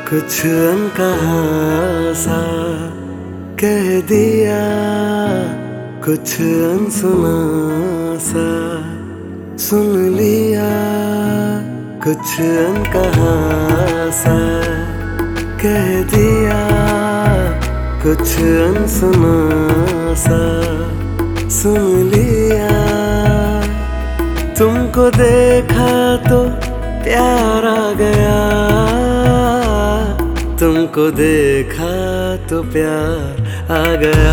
कुछ अनकहा सा कह दिया, कुछ अनसुना सा सुन लिया, कुछ अनकहा सा कह दिया, कुछ अनसुना सा सुन लिया। तुमको देखा तो प्यार आ गया, तुमको देखा तो प्यार आ गया,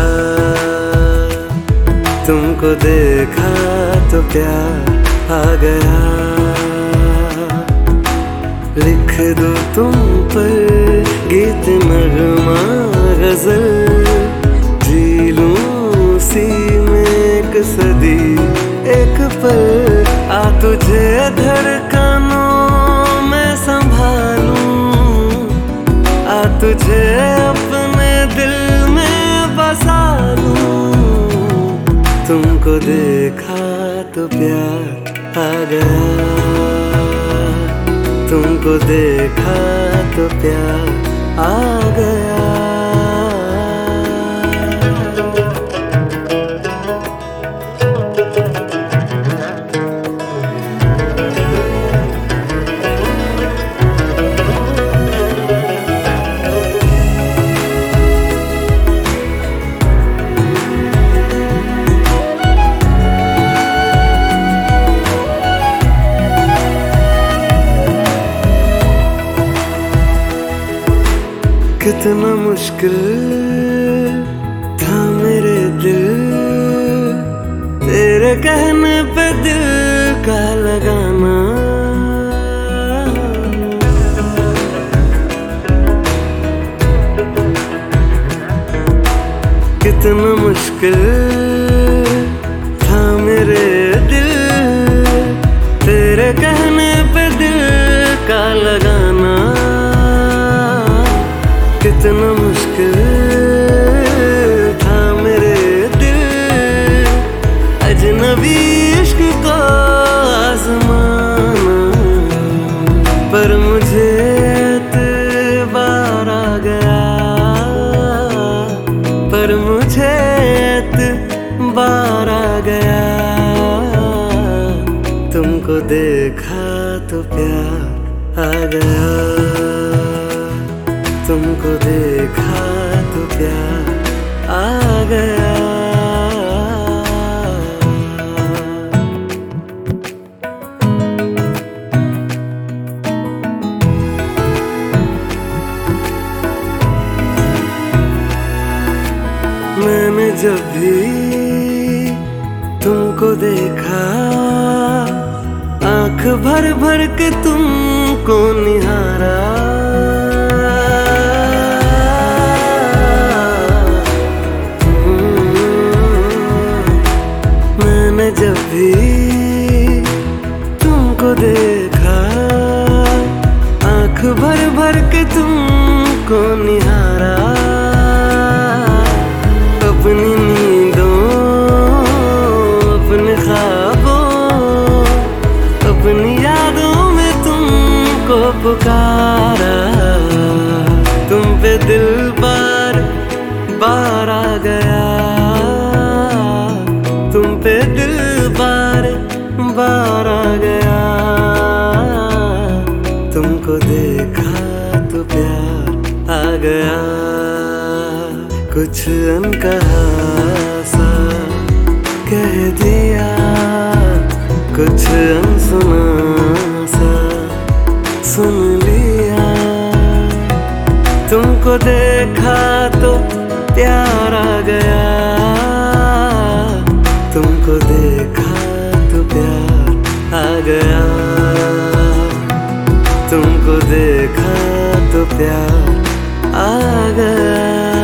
तुमको देखा तो प्यार आ गया। लिख दो तुम पर गीत नगमा गजल, जी लूं उसी में एक सदी एक पल। आ तुझे धड़कनों में संभालूं, आ तुझे अपने दिल में बसा लूं। तुमको देखा तो प्यार आ गया, तुमको देखा तो प्यार आ गया। कितना मुश्किल था मेरे दिल, तेरे कहने पे दिल का लगाना। कितना मुश्किल था मेरे दिल, तेरे कहने पे दिल का लगाना। कितना मुश्किल था मेरे दिल, अजनबी इश्क को आज़माना। पर मुझे एतबार आ गया, पर मुझे एतबार आ गया। तुमको देखा तो प्यार आ गया, तुमको देखा तो प्यार आ गया। मैंने जब भी तुमको देखा, आंख भर भर के तुमको निहारा। जब भी तुमको देखा, आंख भर भर के तुमको निहारा। अपनी नींदों, अपने ख्वाबों, अपनी यादों में तुमको पुकारा। तुम पे दिल बार बार आ गया, तुम पे दिल बार बार आ गया। तुमको देखा तो प्यार आ गया, कुछ अनकहा सा कह दिया, कुछ अनसुना सा सुन लिया। तुमको देखा तो प्यार आ गया, तुमको देखा तो प्यार आ गया, तुमको देखा तो प्यार आ गया।